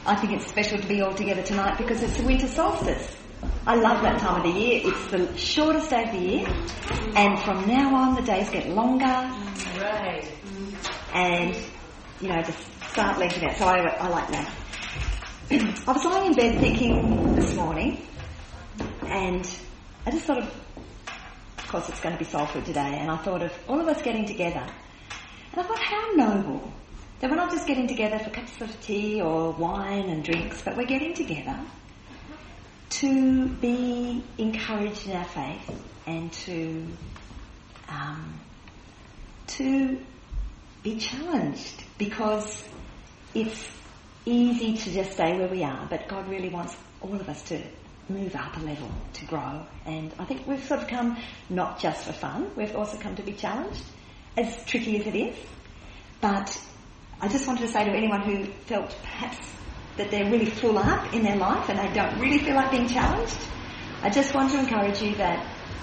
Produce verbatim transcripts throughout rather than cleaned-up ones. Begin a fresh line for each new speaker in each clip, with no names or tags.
I think it's special to be all together tonight because it's the winter solstice. I love that time of the year. It's the shortest day of the year, and from now on the days get longer.
Right.
And, you know, just start lengthening out. So I, I like that. I was lying in bed thinking this morning, and I just thought of, of course it's going to be soul food today, and I thought of all of us getting together. And I thought, how noble that we're not just getting together for cups of tea or wine and drinks, but we're getting together to be encouraged in our faith and to um, to be challenged, because it's easy to just stay where we are, but God really wants all of us to move up a level, to grow. And I think we've sort of come not just for fun, we've also come to be challenged, as tricky as it is. But I just wanted to say to anyone who felt perhaps that they're really full up in their life and they don't really feel like being challenged, I just want to encourage you that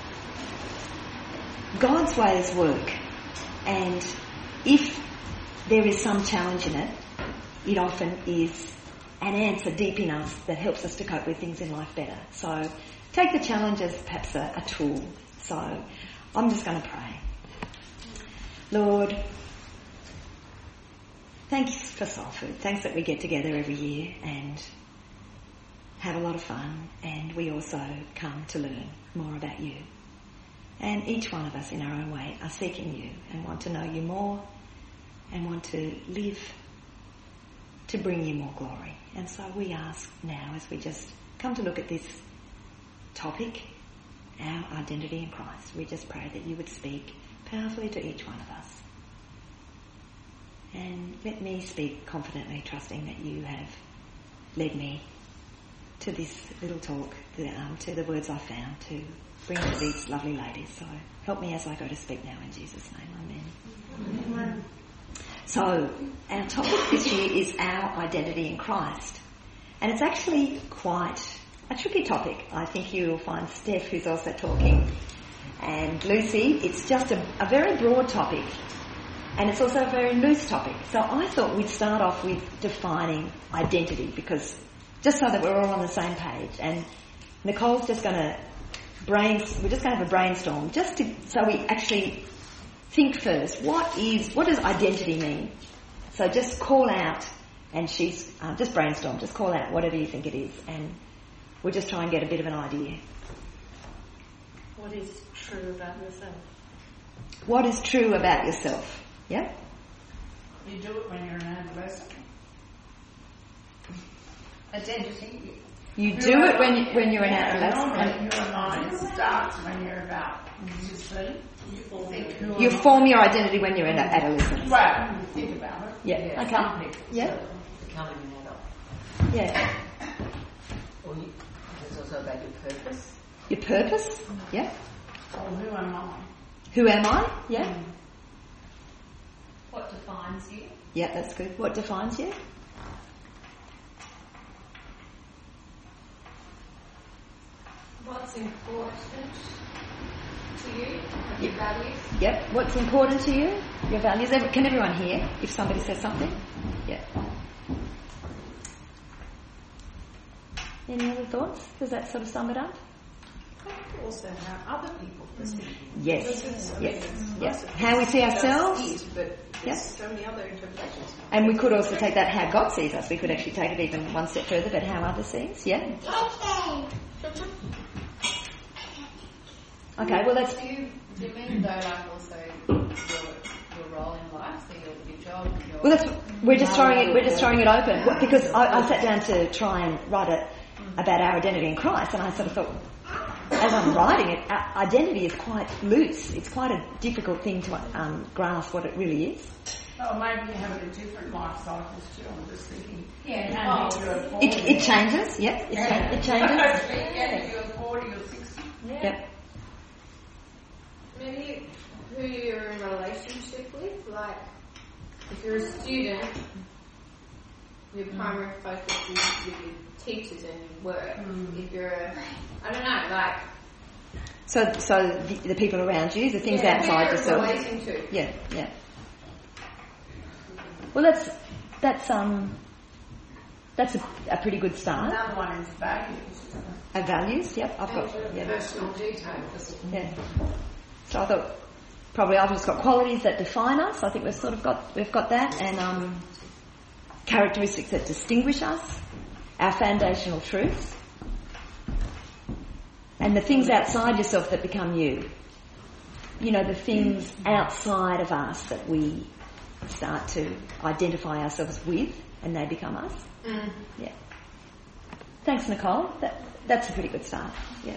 God's ways work, and if there is some challenge in it, it often is an answer deep in us that helps us to cope with things in life better. So take the challenge as perhaps a, a tool. So I'm just going to pray. Lord, thanks for soul food. Thanks that we get together every year and have a lot of fun, and we also come to learn more about you. And each one of us in our own way are seeking you and want to know you more and want to live to bring you more glory. And so we ask now, as we just come to look at this topic, our identity in Christ, we just pray that you would speak powerfully to each one of us. And let me speak confidently, trusting that you have led me to this little talk, the, um, to the words I found to bring to these lovely ladies. So help me as I go to speak now in Jesus' name. Amen. Amen. So our topic this year is our identity in Christ. And it's actually quite a tricky topic. I think you'll find Steph, who's also talking, and Lucy. It's just a, a very broad topic. And it's also a very loose topic. So I thought we'd start off with defining identity, because just so that we're all on the same page. And Nicole's just going to brain, we're just going to have a brainstorm, just to, so we actually think first, what is, what does identity mean? So just call out, and she's, uh, just brainstorm, just call out whatever you think it is, and we'll just try and get a bit of an idea.
What is true about yourself?
What is true about yourself? Yeah?
You do it when you're an adolescent. Identity.
You do it when, you, when you're an adolescent.
Normally your mind starts when you're about sixteen. You,
you form your identity when you're an adolescent.
Well, you think about it.
Yeah.
Yeah.
Okay.
So
Yeah.
becoming an adult.
Yeah.
Or you, it's also about your purpose.
Your purpose. Yeah.
Or who am I?
Who am I? Yeah.
Mm.
What defines you?
Yeah, that's good. What defines you?
What's important to you? Your values?
Yep. What's important to you? Your values. Can everyone hear if somebody says something? Yeah. Any other thoughts? Does that sort of sum it up?
Also how other people perceive you.
Yes.
I
Yes.
mean,
Yes.
most of
How we see
it just
ourselves.
is, but there's
Yeah.
so many other interpretations.
And we could also take that how God sees us. We could actually take it even one step further, but how others see us. Yeah. Okay. Well, that's.
Do you, do you mean though, like also your, your role in life, so your, your job? Your
Well, that's. We're just throwing it. We're just throwing it open because I, I sat down to try and write it about our identity in Christ, and I sort of thought, as I'm writing it, our identity is quite loose. It's quite a difficult thing to um, grasp what it really is.
Oh, maybe you have a different life cycles too. I'm just thinking.
Yeah,
And
oh,
you're at
It,
forty.
it changes. Yeah. It,
Yeah.
cha- it changes.
Yeah, you're forty or sixty.
yeah.
Yep.
Maybe who you're in a relationship with, like if you're a student, your primary focus is with your teachers and your work.
Mm.
If you're a, I don't know, like
So, so the, the people around you, the things
yeah,
outside
who you're
yourself.
relating to.
Yeah, yeah. Well, that's that's um That's a, a pretty good start.
Another one is values.
Uh, values, yep, I've got, yeah.
Personal details.
Yeah. So I thought probably I've just got qualities that define us. I think we've sort of got we've got that, and um, characteristics that distinguish us, our foundational truths, and the things outside yourself that become you. You know, the things outside of us that we start to identify ourselves with, and they become us.
Mm.
Yeah. Thanks, Nicole. That that's a pretty good start. Yeah.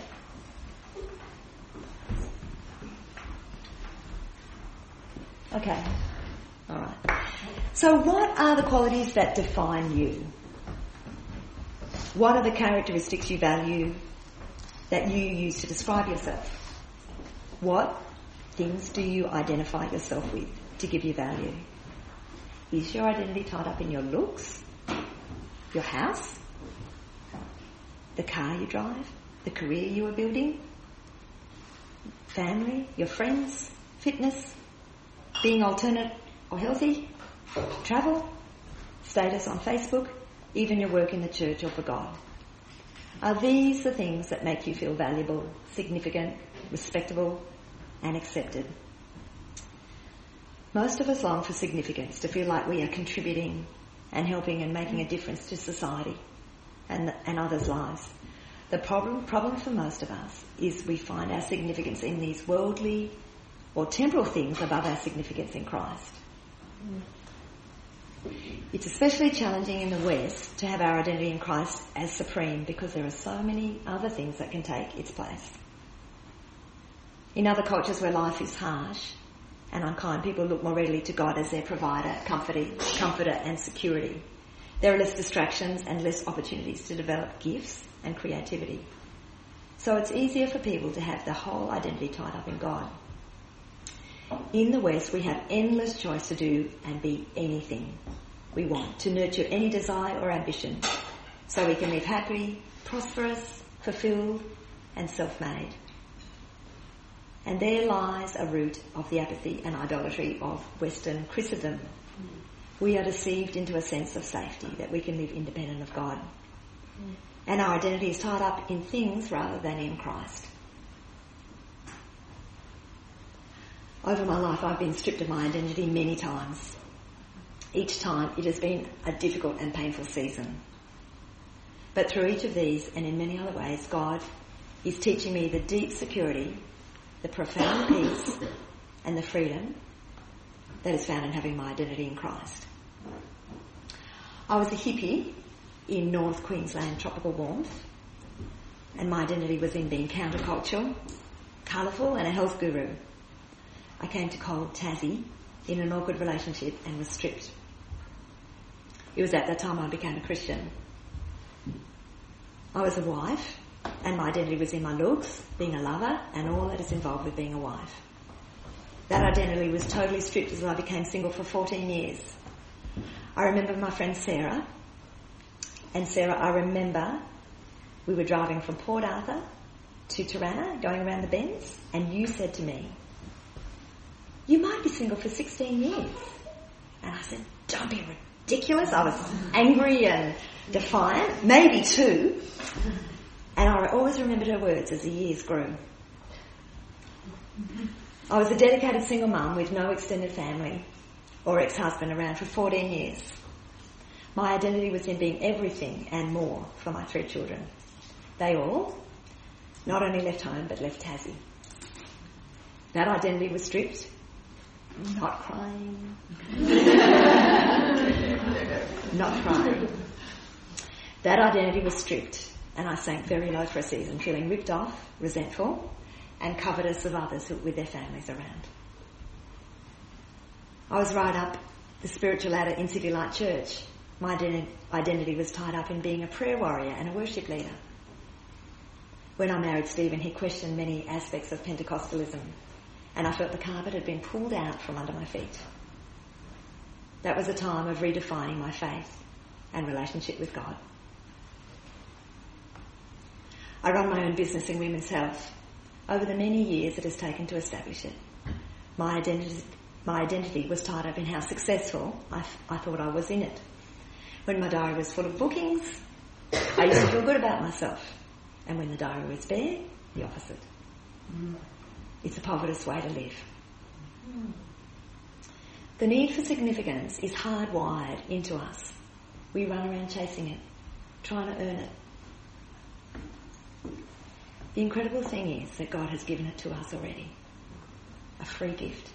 Okay. All right. So what are the qualities that define you? What are the characteristics you value that you use to describe yourself? What things do you identify yourself with to give you value? Is your identity tied up in your looks, your house, the car you drive, the career you are building, family, your friends, fitness, being alternate or healthy, travel, status on Facebook, even your work in the church or for God? Are these the things that make you feel valuable, significant, respectable, and accepted? Most of us long for significance, to feel like we are contributing and helping and making a difference to society and, and others' lives. The problem, problem for most of us is we find our significance in these worldly or temporal things above our significance in Christ. It's especially challenging in the West to have our identity in Christ as supreme, because there are so many other things that can take its place. In other cultures where life is harsh and unkind, people look more readily to God as their provider, comforter, comforter and security. There are less distractions and less opportunities to develop gifts and creativity. So it's easier for people to have their whole identity tied up in God. In the West, we have endless choice to do and be anything we want, to nurture any desire or ambition, so we can live happy, prosperous, fulfilled, and self-made. And there lies a root of the apathy and idolatry of Western Christendom. We are deceived into a sense of safety, that we can live independent of God. And our identity is tied up in things rather than in Christ. Over my life, I've been stripped of my identity many times. Each time, it has been a difficult and painful season. But through each of these, and in many other ways, God is teaching me the deep security, the profound peace, and the freedom that is found in having my identity in Christ. I was a hippie in North Queensland tropical warmth, and my identity was in being countercultural, colourful, and a health guru. I came to cold Tassie in an awkward relationship and was stripped. It was at that time I became a Christian. I was a wife, and my identity was in my looks, being a lover, and all that is involved with being a wife. That identity was totally stripped as I became single for fourteen years. I remember my friend Sarah, and Sarah, I remember we were driving from Port Arthur to Turana, going around the bends, and you said to me, "You might be single for sixteen years. And I said, "Don't be ridiculous." I was angry and defiant, maybe two. And I always remembered her words as the years grew. I was a dedicated single mum with no extended family or ex-husband around for fourteen years. My identity was in being everything and more for my three children. They all not only left home but left Tassie. That identity was stripped. Not crying. Not crying. That identity was stripped, and I sank very low for a season, feeling ripped off, resentful, and covetous of others who, with their families around. I was right up the spiritual ladder in City Light Church. My identi- identity was tied up in being a prayer warrior and a worship leader. When I married Stephen, he questioned many aspects of Pentecostalism, and I felt the carpet had been pulled out from under my feet. That was a time of redefining my faith and relationship with God. I run my own business in women's health. Over the many years it has taken to establish it, my identity, my identity was tied up in how successful I, I thought I was in it. When my diary was full of bookings, I used to feel good about myself. And when the diary was bare, the opposite. Mm. It's a poverty way to live. Mm. The need for significance is hardwired into us. We run around chasing it, trying to earn it. The incredible thing is that God has given it to us already. A free gift.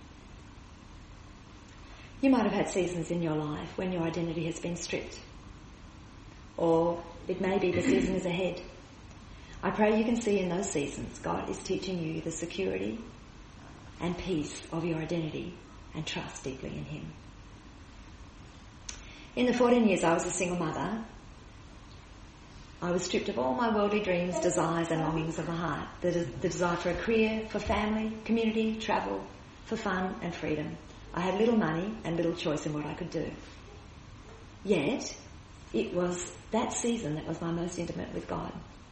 You might have had seasons in your life when your identity has been stripped. Or it may be the season is ahead. I pray you can see in those seasons God is teaching you the security and peace of your identity and trust deeply in Him. In the fourteen years I was a single mother, I was stripped of all my worldly dreams, desires and longings of my heart. The, the desire for a career, for family, community, travel, for fun and freedom. I had little money and little choice in what I could do. Yet, it was that season that was my most intimate with God.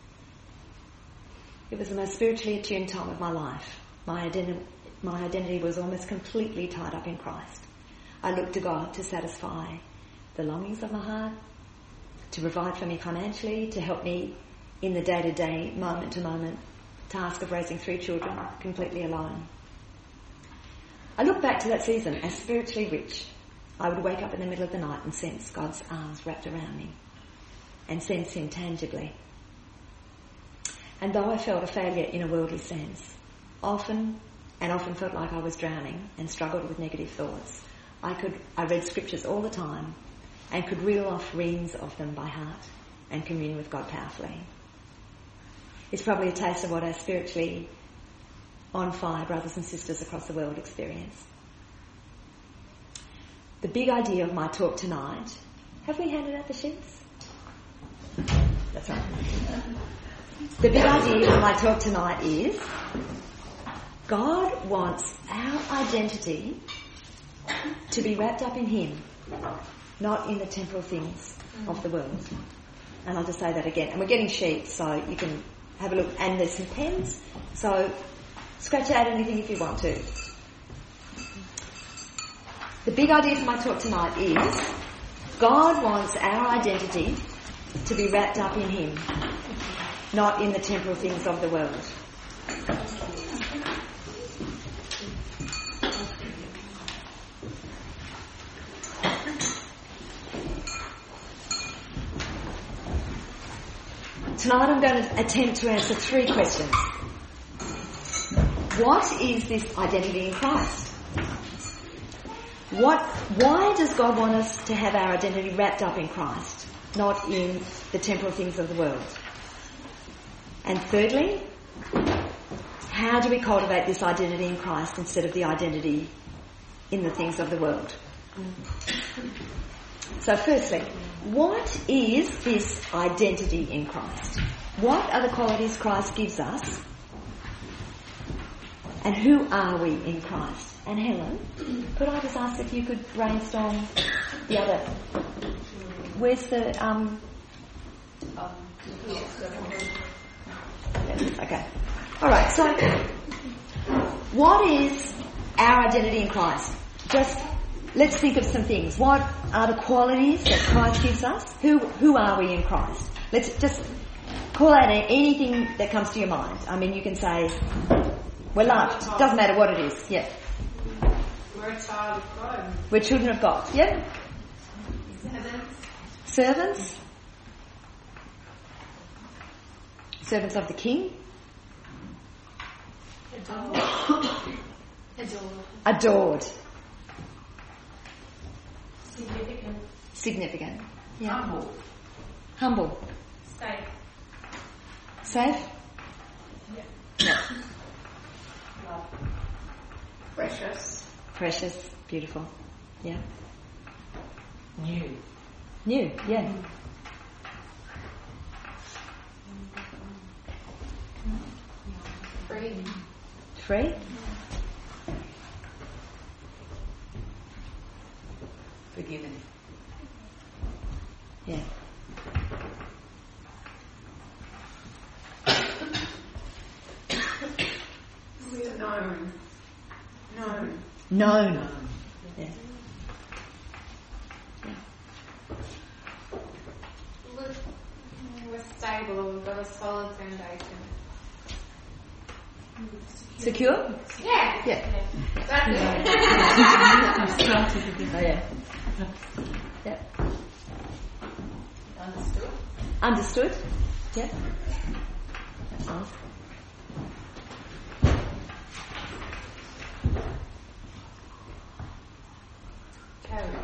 It was the most spiritually attuned time of my life. My identi- my identity was almost completely tied up in Christ. I looked to God to satisfy the longings of my heart, to provide for me financially, to help me in the day-to-day, moment-to-moment task of raising three children completely alone. I look back to that season as spiritually rich. I would wake up in the middle of the night and sense God's arms wrapped around me and sense Him tangibly. And though I felt a failure in a worldly sense, often and often felt like I was drowning and struggled with negative thoughts, I could I read scriptures all the time and could reel off reams of them by heart and commune with God powerfully. It's probably a taste of what our spiritually on fire brothers and sisters across the world experience. The big idea of my talk tonight, have we handed out the sheets? That's right. The big idea of my talk tonight is God wants our identity to be wrapped up in Him, not in the temporal things of the world. And I'll just say that again. And we're getting sheets, so you can have a look. And there's some pens, so scratch out anything if you want to. The big idea for my talk tonight is God wants our identity to be wrapped up in Him, not in the temporal things of the world. Tonight I'm going to attempt to answer three questions. What is this identity in Christ? What, why does God want us to have our identity wrapped up in Christ, not in the temporal things of the world? And thirdly, how do we cultivate this identity in Christ instead of the identity in the things of the world? So firstly, what is this identity in Christ? What are the qualities Christ gives us? And who are we in Christ? And Helen, could I just ask if you could brainstorm the other... Where's the... um? Okay. All right, so what is our identity in Christ? Just let's think of some things. What are the qualities that Christ gives us? Who who are we in Christ? Let's just call out anything that comes to your mind. I mean, you can say we're loved. Doesn't matter what it is. Yeah.
We're a child of God.
We're children of God. Yeah.
Servants.
Servants. Servants of the King.
Adored. Adored.
Adored.
Significant.
Significant. Yeah.
Humble.
Humble.
Safe.
Safe.
Yeah.
Yeah.
Love. Precious.
Precious. Beautiful. Yeah.
New.
New. Yeah.
Free.
Free.
Forgiven.
Yeah.
We're known. Known.
Known. Yeah. Yeah.
stable or we've got a solid foundation.
Secure?
Yeah.
Yeah.
That's it.
Oh, yeah. Yeah.
Understood?
Understood? Yeah. That's nice.
Carried.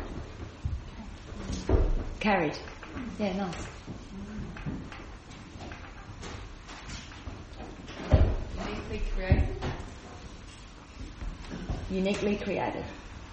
Carried. Yeah, nice.
Uniquely created.
Uniquely created.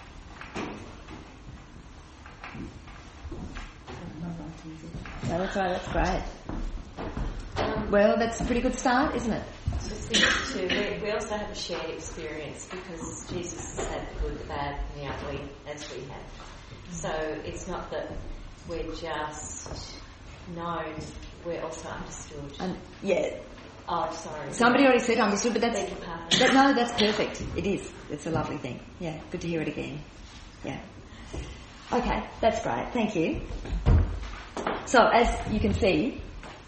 No, that's right, that's great. Well, that's a pretty good start, isn't it?
Just think too, we, we also have a shared experience because Jesus has had the good, the bad and the ugly as we have. So it's not that we're just known, we're also understood.
Um, yeah.
Oh, sorry.
Somebody already said understood, but that's...
Beg your pardon.
That, no, that's perfect. It is. It's a lovely thing. Yeah, good to hear it again. Yeah. Okay, that's great. Thank you. So, as you can see,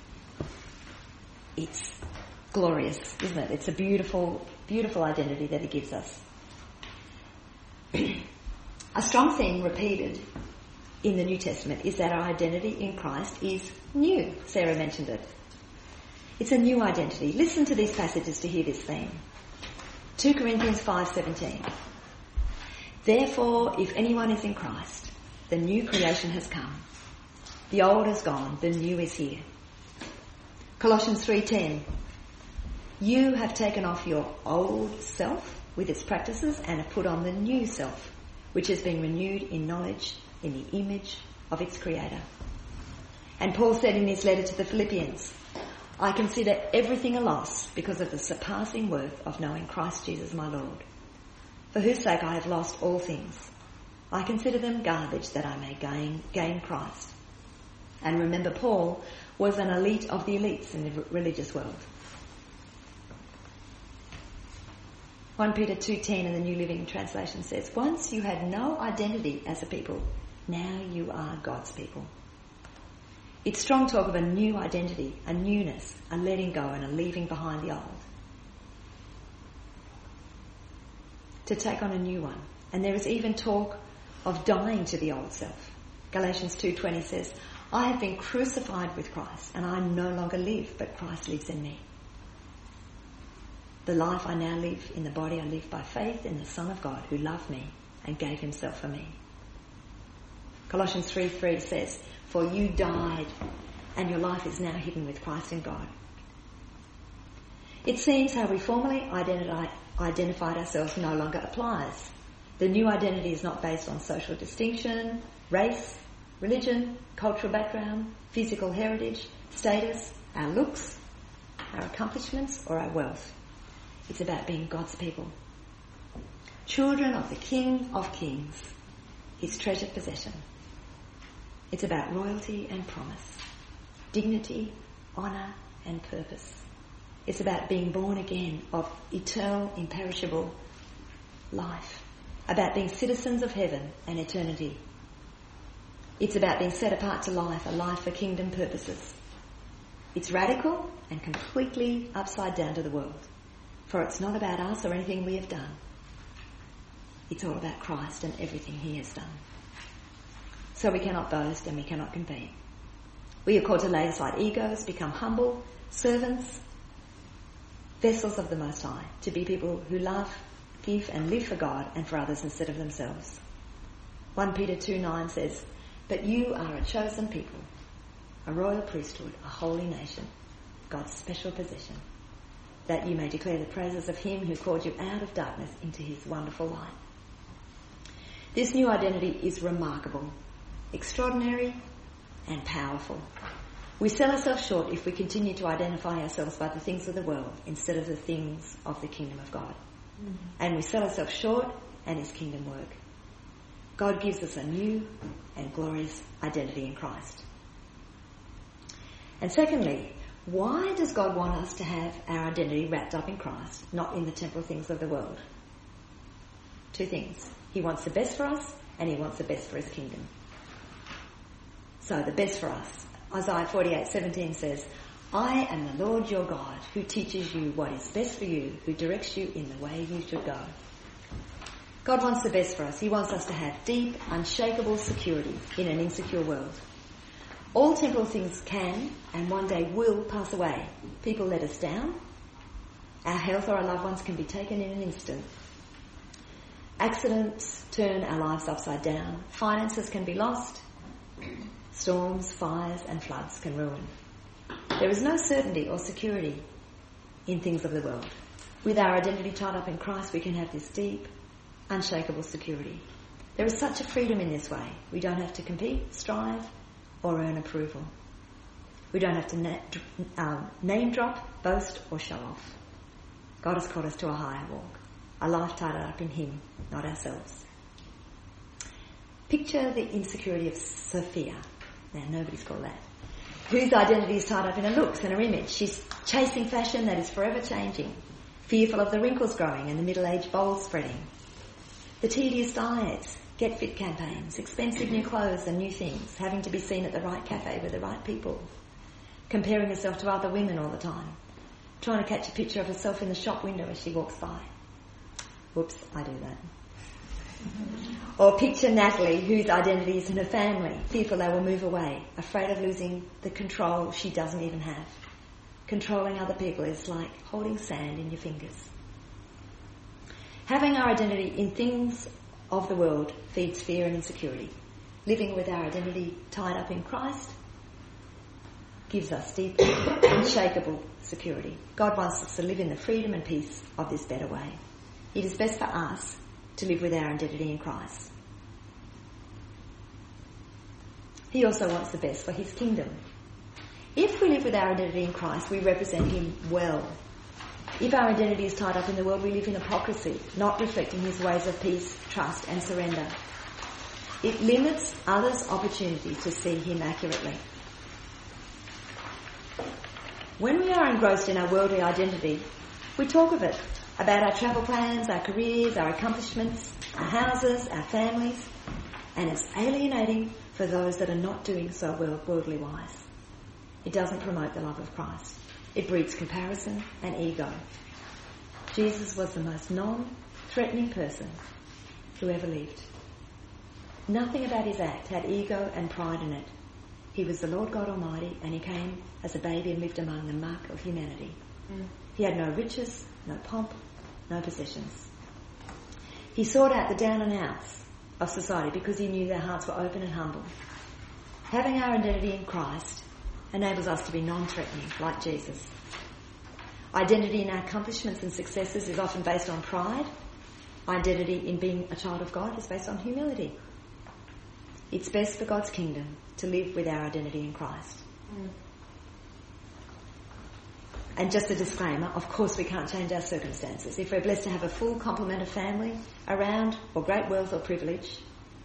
it's glorious, isn't it? It's a beautiful, beautiful identity that He gives us. A strong theme repeated in the New Testament is that our identity in Christ is new. Sarah mentioned it. It's a new identity. Listen to these passages to hear this theme. Second Corinthians five seventeen. Therefore, if anyone is in Christ, the new creation has come. The old is gone, the new is here. Colossians three ten. You have taken off your old self with its practices and have put on the new self, which has been renewed in knowledge in the image of its creator. And Paul said in his letter to the Philippians, I consider everything a loss because of the surpassing worth of knowing Christ Jesus my Lord, for whose sake I have lost all things. I consider them garbage that I may gain, gain Christ. And remember, Paul was an elite of the elites in the religious world. First Peter two ten in the New Living Translation says, once you had no identity as a people, now you are God's people. It's strong talk of a new identity, a newness, a letting go and a leaving behind the old. To take on a new one. And there is even talk of dying to the old self. Galatians two twenty says, I have been crucified with Christ and I no longer live, but Christ lives in me. The life I now live in the body I live by faith in the Son of God who loved me and gave himself for me. Colossians three three says, for you died and your life is now hidden with Christ in God. It seems how we formerly identi- identified ourselves no longer applies. The new identity is not based on social distinction, race, religion, cultural background, physical heritage, status, our looks, our accomplishments or our wealth. It's about being God's people. Children of the King of Kings, his treasured possession. It's about royalty and promise, dignity, honour and purpose. It's about being born again of eternal, imperishable life, about being citizens of heaven and eternity. It's about being set apart to life, a life for kingdom purposes. It's radical and completely upside down to the world, for it's not about us or anything we have done. It's all about Christ and everything he has done. So we cannot boast and we cannot compete. We are called to lay aside egos, become humble, servants, vessels of the Most High, to be people who love, give and live for God and for others instead of themselves. First Peter two nine says, but you are a chosen people, a royal priesthood, a holy nation, God's special possession, that you may declare the praises of him who called you out of darkness into his wonderful light. This new identity is remarkable, extraordinary and powerful. We sell ourselves short if we continue to identify ourselves by the things of the world instead of the things of the kingdom of God. Mm-hmm. And we sell ourselves short and his kingdom work. God gives us a new and glorious identity in Christ. And secondly, why does God want us to have our identity wrapped up in Christ, not in the temporal things of the world? Two things. He wants the best for us and he wants the best for his kingdom. So the best for us. Isaiah forty-eight seventeen says, I am the Lord your God, who teaches you what is best for you, who directs you in the way you should go. God wants the best for us. He wants us to have deep, unshakable security in an insecure world. All temporal things can and one day will pass away. People let us down. Our health or our loved ones can be taken in an instant. Accidents turn our lives upside down. Finances can be lost. Storms, fires and floods can ruin. There is no certainty or security in things of the world. With our identity tied up in Christ, we can have this deep, unshakable security. There is such a freedom in this way. We don't have to compete, strive, or earn approval. We don't have to na- um, name drop, boast, or show off. God has called us to a higher walk, a life tied up in Him, not ourselves. Picture the insecurity of Sophia. Now, nobody's called that. Whose identity is tied up in her looks and her image. She's chasing fashion that is forever changing, fearful of the wrinkles growing and the middle-aged bowls spreading. The tedious diets, get fit campaigns, expensive new clothes and new things, having to be seen at the right cafe with the right people, comparing herself to other women all the time, trying to catch a picture of herself in the shop window as she walks by. Whoops, I do that. Or picture Natalie, whose identity is in her family, fearful they will move away, afraid of losing the control she doesn't even have. Controlling other people is like holding sand in your fingers. Having our identity in things of the world feeds fear and insecurity. Living with our identity tied up in Christ gives us deep, unshakable security. God wants us to live in the freedom and peace of this better way. It is best for us to live with our identity in Christ. He also wants the best for His kingdom. If we live with our identity in Christ, we represent Him well. If our identity is tied up in the world, we live in hypocrisy, not reflecting His ways of peace, trust and surrender. It limits others' opportunity to see Him accurately. When we are engrossed in our worldly identity, we talk of it, about our travel plans, our careers, our accomplishments, our houses, our families, and it's alienating for those that are not doing so well worldly wise. It doesn't promote the love of Christ. It breeds comparison and ego. Jesus was the most non-threatening person who ever lived. Nothing about His act had ego and pride in it. He was the Lord God Almighty, and He came as a baby and lived among the muck of humanity. Mm. He had no riches, no pomp, no possessions. He sought out the down and outs of society because He knew their hearts were open and humble. Having our identity in Christ enables us to be non-threatening, like Jesus. Identity in our accomplishments and successes is often based on pride. Identity in being a child of God is based on humility. It's best for God's kingdom to live with our identity in Christ. Mm. And just a disclaimer, of course we can't change our circumstances. If we're blessed to have a full complement of family around, or great wealth or privilege,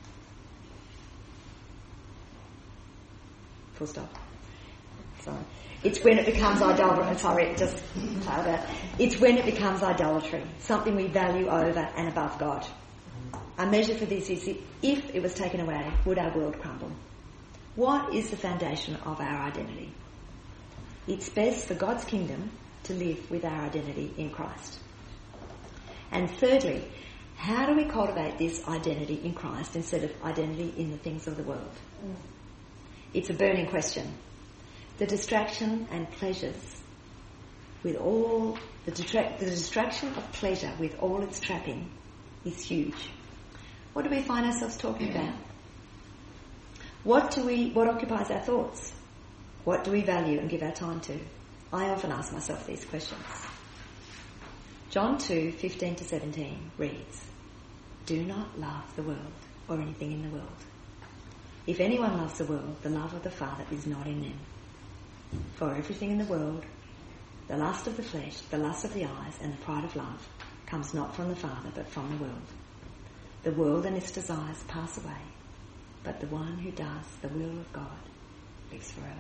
full stop. Sorry. It's when it becomes idolatry. Sorry, just failed out. It's when it becomes idolatry, something we value over and above God. A measure for this is if it was taken away, would our world crumble? What is the foundation of our identity? It's best for God's kingdom to live with our identity in Christ. And thirdly, how do we cultivate this identity in Christ instead of identity in the things of the world? Mm. It's a burning question. The distraction and pleasures with all, the, distra- the distraction of pleasure with all its trapping is huge. What do we find ourselves talking about? What do we, what occupies our thoughts? What do we value and give our time to? I often ask myself these questions. John two, fifteen to seventeen reads, "Do not love the world or anything in the world. If anyone loves the world, the love of the Father is not in them. For everything in the world, the lust of the flesh, the lust of the eyes, and the pride of life, comes not from the Father, but from the world. The world and its desires pass away, but the one who does the will of God lives forever."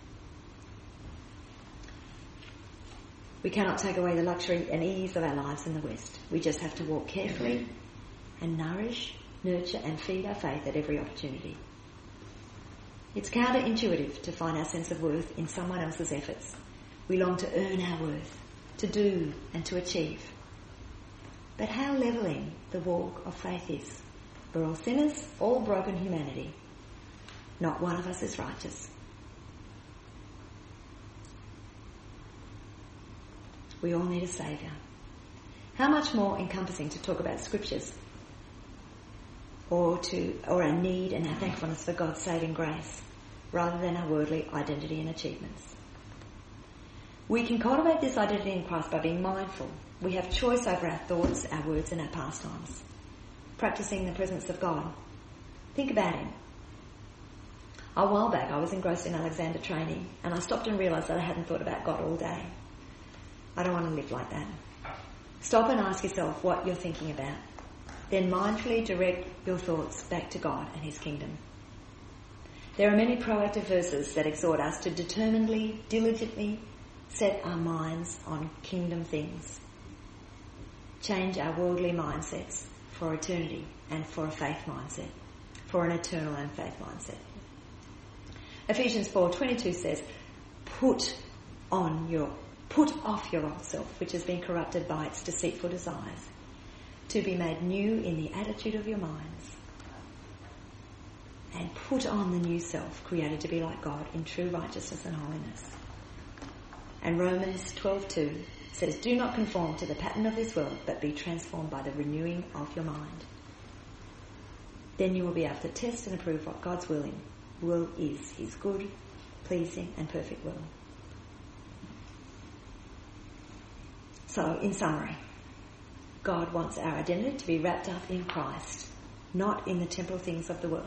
We cannot take away the luxury and ease of our lives in the West. We just have to walk carefully and nourish, nurture and feed our faith at every opportunity. It's counterintuitive to find our sense of worth in someone else's efforts We long to earn our worth, to do and to achieve. But how levelling the walk of faith is. We're all sinners, all broken humanity. Not one of us is righteous. We all need a saviour. How much more encompassing to talk about scriptures or to or our need and our thankfulness for God's saving grace rather than our worldly identity and achievements. We can cultivate this identity in Christ by being mindful. We have choice over our thoughts, our words and our pastimes. Practicing the presence of God. Think about Him. A while back I was engrossed in Alexander training and I stopped and realised that I hadn't thought about God all day. I don't want to live like that. Stop and ask yourself what you're thinking about. Then mindfully direct your thoughts back to God and His kingdom. There are many proactive verses that exhort us to determinedly, diligently set our minds on kingdom things. Change our worldly mindsets for eternity and for a faith mindset, for an eternal and faith mindset. Ephesians four twenty-two says, put on your Put off your old self, which has been corrupted by its deceitful desires, to be made new in the attitude of your minds. And put on the new self, created to be like God in true righteousness and holiness. And Romans twelve two says, do not conform to the pattern of this world, but be transformed by the renewing of your mind. Then you will be able to test and approve what God's willing will is, His good, pleasing and perfect will. So, in summary, God wants our identity to be wrapped up in Christ, not in the temporal things of the world.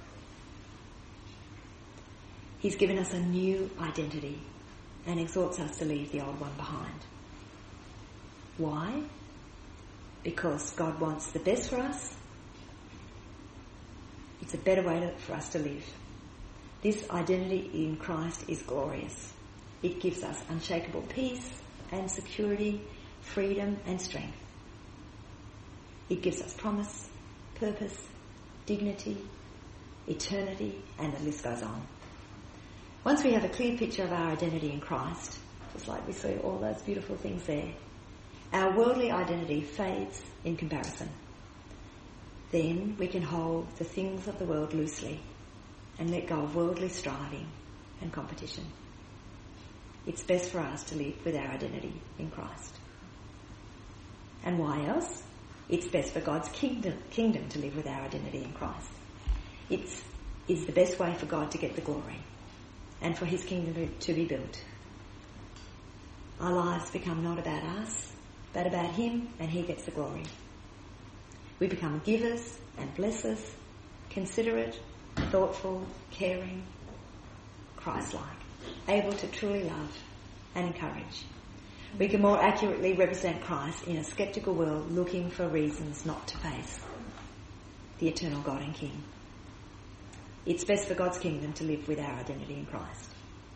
He's given us a new identity and exhorts us to leave the old one behind. Why? Because God wants the best for us. It's a better way to, for us to live. This identity in Christ is glorious. It gives us unshakable peace and security, freedom and strength. It gives us promise, purpose, dignity, eternity, and the list goes on. Once we have a clear picture of our identity in Christ, just like we see all those beautiful things there, our worldly identity fades in comparison. Then we can hold the things of the world loosely and let go of worldly striving and competition. It's best for us to live with our identity in Christ. And why else? It's best for God's kingdom, kingdom to live with our identity in Christ. It's, it's the best way for God to get the glory and for His kingdom to be built. Our lives become not about us, but about Him, and He gets the glory. We become givers and blessers, considerate, thoughtful, caring, Christ-like, able to truly love and encourage. We can more accurately represent Christ in a sceptical world looking for reasons not to face the eternal God and King. It's best for God's kingdom to live with our identity in Christ.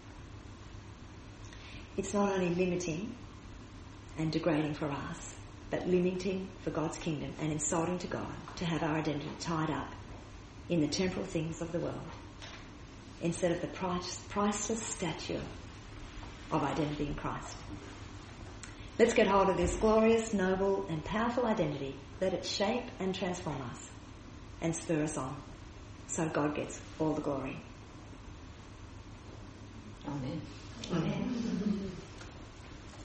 It's not only limiting and degrading for us, but limiting for God's kingdom and insulting to God to have our identity tied up in the temporal things of the world, instead of the price, priceless stature of identity in Christ. Let's get hold of this glorious, noble and powerful identity. Let it shape and transform us and spur us on so God gets all the glory.
Amen.